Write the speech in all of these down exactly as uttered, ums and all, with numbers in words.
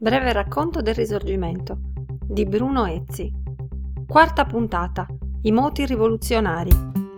Breve racconto del Risorgimento di Bruno Ezzi. Quarta puntata. I moti rivoluzionari.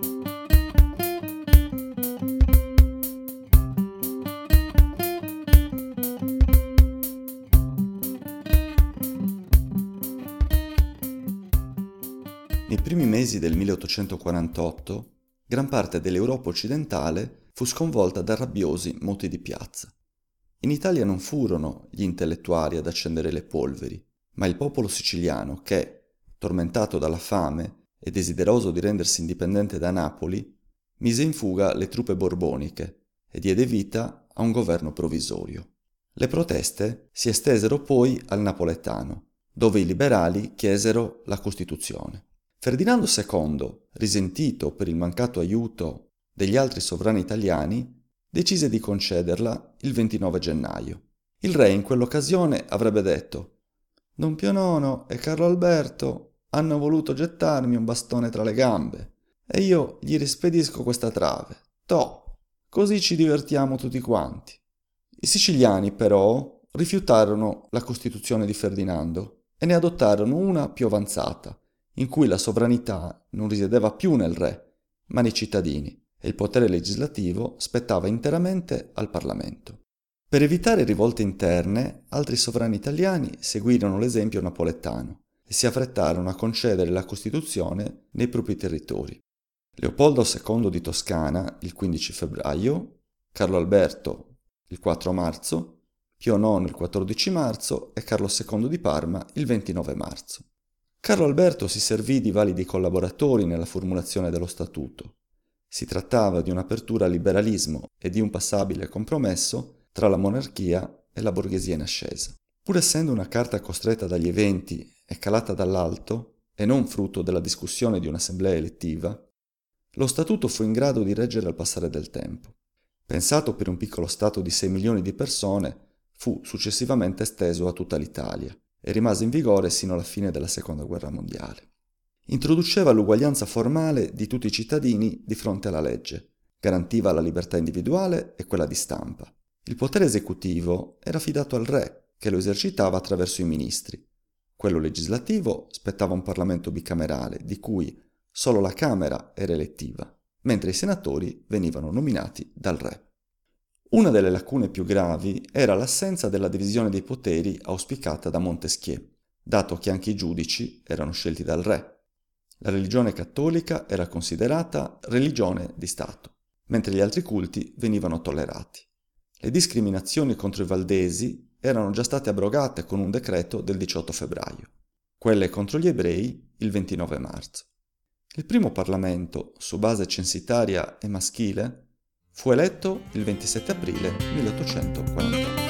Nei primi mesi del milleottocentoquarantotto, gran parte dell'Europa occidentale fu sconvolta da rabbiosi moti di piazza. In Italia non furono gli intellettuali ad accendere le polveri, ma il popolo siciliano che, tormentato dalla fame e desideroso di rendersi indipendente da Napoli, mise in fuga le truppe borboniche e diede vita a un governo provvisorio. Le proteste si estesero poi al napoletano, dove i liberali chiesero la Costituzione. Ferdinando secondo, risentito per il mancato aiuto degli altri sovrani italiani, decise di concederla il ventinove gennaio. Il re in quell'occasione avrebbe detto: «Don Pio nono e Carlo Alberto hanno voluto gettarmi un bastone tra le gambe e io gli rispedisco questa trave. Toh, così ci divertiamo tutti quanti». I siciliani però rifiutarono la Costituzione di Ferdinando e ne adottarono una più avanzata, in cui la sovranità non risiedeva più nel re, ma nei cittadini, e il potere legislativo spettava interamente al Parlamento. Per evitare rivolte interne, altri sovrani italiani seguirono l'esempio napoletano e si affrettarono a concedere la Costituzione nei propri territori. Leopoldo secondo di Toscana il quindici febbraio, Carlo Alberto il quattro marzo, Pio nono il quattordici marzo e Carlo secondo di Parma il ventinove marzo. Carlo Alberto si servì di validi collaboratori nella formulazione dello statuto. Si trattava di un'apertura al liberalismo e di un passabile compromesso tra la monarchia e la borghesia in ascesa. Pur essendo una carta costretta dagli eventi e calata dall'alto, e non frutto della discussione di un'assemblea elettiva, lo statuto fu in grado di reggere al passare del tempo. Pensato per un piccolo stato di sei milioni di persone, fu successivamente esteso a tutta l'Italia e rimase in vigore sino alla fine della Seconda Guerra Mondiale. Introduceva l'uguaglianza formale di tutti i cittadini di fronte alla legge, garantiva la libertà individuale e quella di stampa. Il potere esecutivo era affidato al re, che lo esercitava attraverso i ministri. Quello legislativo spettava a un Parlamento bicamerale, di cui solo la Camera era elettiva, mentre i senatori venivano nominati dal re. Una delle lacune più gravi era l'assenza della divisione dei poteri auspicata da Montesquieu, dato che anche i giudici erano scelti dal re. La religione cattolica era considerata religione di Stato, mentre gli altri culti venivano tollerati. Le discriminazioni contro i valdesi erano già state abrogate con un decreto del diciotto febbraio, quelle contro gli ebrei il ventinove marzo. Il primo Parlamento, su base censitaria e maschile, fu eletto il ventisette aprile milleottocentoquarantotto.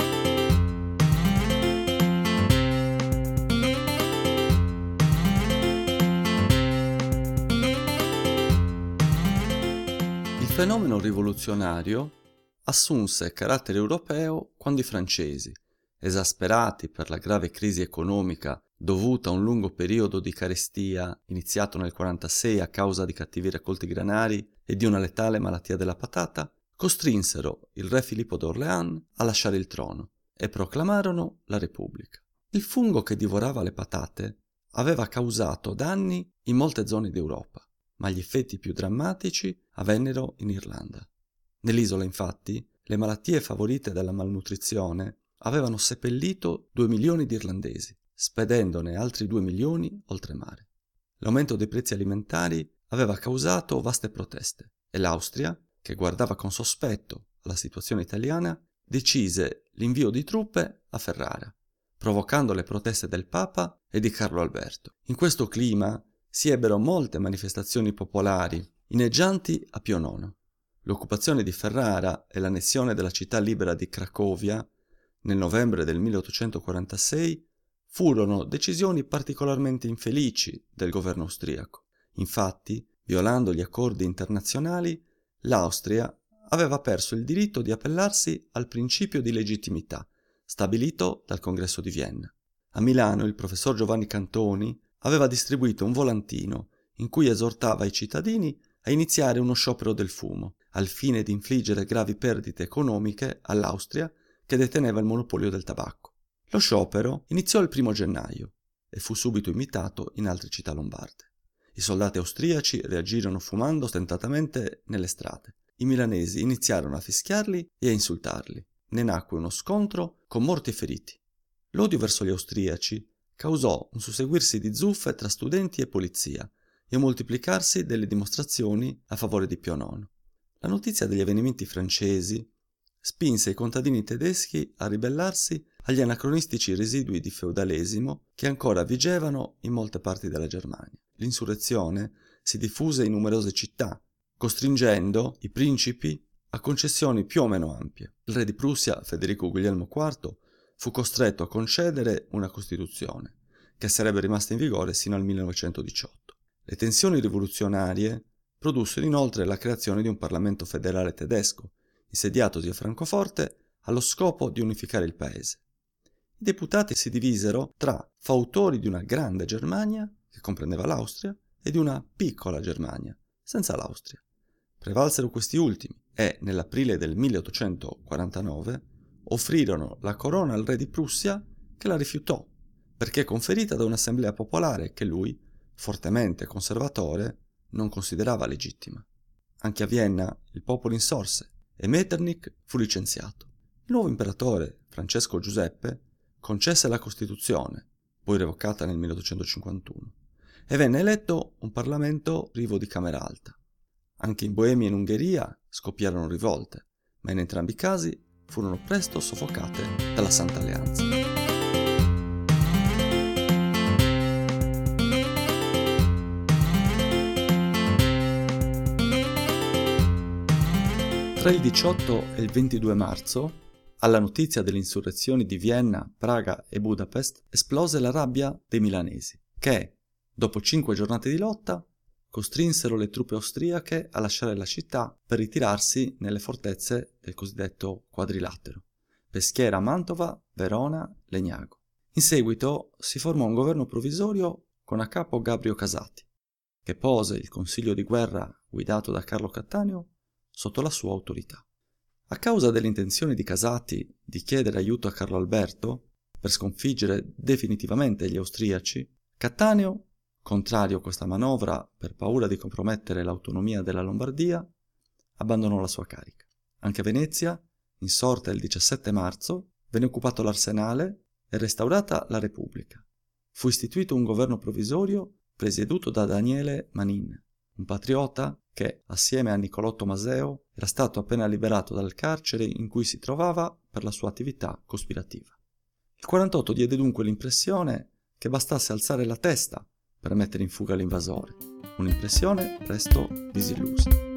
Il fenomeno rivoluzionario assunse carattere europeo quando i francesi, esasperati per la grave crisi economica dovuta a un lungo periodo di carestia iniziato nel quarantasei a causa di cattivi raccolti granari e di una letale malattia della patata, costrinsero il re Filippo d'Orléans a lasciare il trono e proclamarono la Repubblica. Il fungo che divorava le patate aveva causato danni in molte zone d'Europa, ma gli effetti più drammatici avvennero in Irlanda. Nell'isola, infatti, le malattie favorite dalla malnutrizione avevano seppellito due milioni di irlandesi, spedendone altri due milioni oltremare. L'aumento dei prezzi alimentari aveva causato vaste proteste e l'Austria, che guardava con sospetto alla situazione italiana, decise l'invio di truppe a Ferrara, provocando le proteste del Papa e di Carlo Alberto. In questo clima si ebbero molte manifestazioni popolari, inneggianti a Pio nono. L'occupazione di Ferrara e l'annessione della città libera di Cracovia nel novembre del milleottocentoquarantasei furono decisioni particolarmente infelici del governo austriaco. Infatti, violando gli accordi internazionali, l'Austria aveva perso il diritto di appellarsi al principio di legittimità, stabilito dal Congresso di Vienna. A Milano il professor Giovanni Cantoni aveva distribuito un volantino in cui esortava i cittadini a iniziare uno sciopero del fumo, al fine di infliggere gravi perdite economiche all'Austria che deteneva il monopolio del tabacco. Lo sciopero iniziò il primo gennaio e fu subito imitato in altre città lombarde. I soldati austriaci reagirono fumando stentatamente nelle strade. I milanesi iniziarono a fischiarli e a insultarli. Ne nacque uno scontro con morti e feriti. L'odio verso gli austriaci causò un susseguirsi di zuffe tra studenti e polizia e un moltiplicarsi delle dimostrazioni a favore di Pio nono. La notizia degli avvenimenti francesi spinse i contadini tedeschi a ribellarsi agli anacronistici residui di feudalesimo che ancora vigevano in molte parti della Germania. L'insurrezione si diffuse in numerose città, costringendo i principi a concessioni più o meno ampie. Il re di Prussia, Federico Guglielmo quarto, fu costretto a concedere una Costituzione, che sarebbe rimasta in vigore sino al millenovecentodiciotto. Le tensioni rivoluzionarie produssero inoltre la creazione di un Parlamento federale tedesco, insediatosi a Francoforte allo scopo di unificare il paese. I deputati si divisero tra fautori di una grande Germania, che comprendeva l'Austria, e di una piccola Germania, senza l'Austria. Prevalsero questi ultimi e, nell'aprile del milleottocentoquarantanove, offrirono la corona al re di Prussia, che la rifiutò, perché conferita da un'assemblea popolare che lui, fortemente conservatore, non considerava legittima. Anche a Vienna il popolo insorse e Metternich fu licenziato. Il nuovo imperatore, Francesco Giuseppe, concesse la Costituzione, poi revocata nel milleottocentocinquantuno, e venne eletto un Parlamento privo di Camera Alta. Anche in Boemia e in Ungheria scoppiarono rivolte, ma in entrambi i casi furono presto soffocate dalla Santa Alleanza. Tra il diciotto e il ventidue marzo, alla notizia delle insurrezioni di Vienna, Praga e Budapest, esplose la rabbia dei milanesi, che, dopo cinque giornate di lotta, costrinsero le truppe austriache a lasciare la città per ritirarsi nelle fortezze del cosiddetto Quadrilatero: Peschiera, Mantova, Verona, Legnago. In seguito si formò un governo provvisorio con a capo Gabrio Casati, che pose il consiglio di guerra guidato da Carlo Cattaneo sotto la sua autorità. A causa delle intenzioni di Casati di chiedere aiuto a Carlo Alberto per sconfiggere definitivamente gli austriaci, Cattaneo, contrario a questa manovra per paura di compromettere l'autonomia della Lombardia, abbandonò la sua carica. Anche a Venezia, insorta il diciassette marzo, venne occupato l'arsenale e restaurata la Repubblica. Fu istituito un governo provvisorio presieduto da Daniele Manin, un patriota che, assieme a Nicolò Tomaseo, era stato appena liberato dal carcere in cui si trovava per la sua attività cospirativa. Il quarantotto diede dunque l'impressione che bastasse alzare la testa per mettere in fuga l'invasore, un'impressione presto disillusa.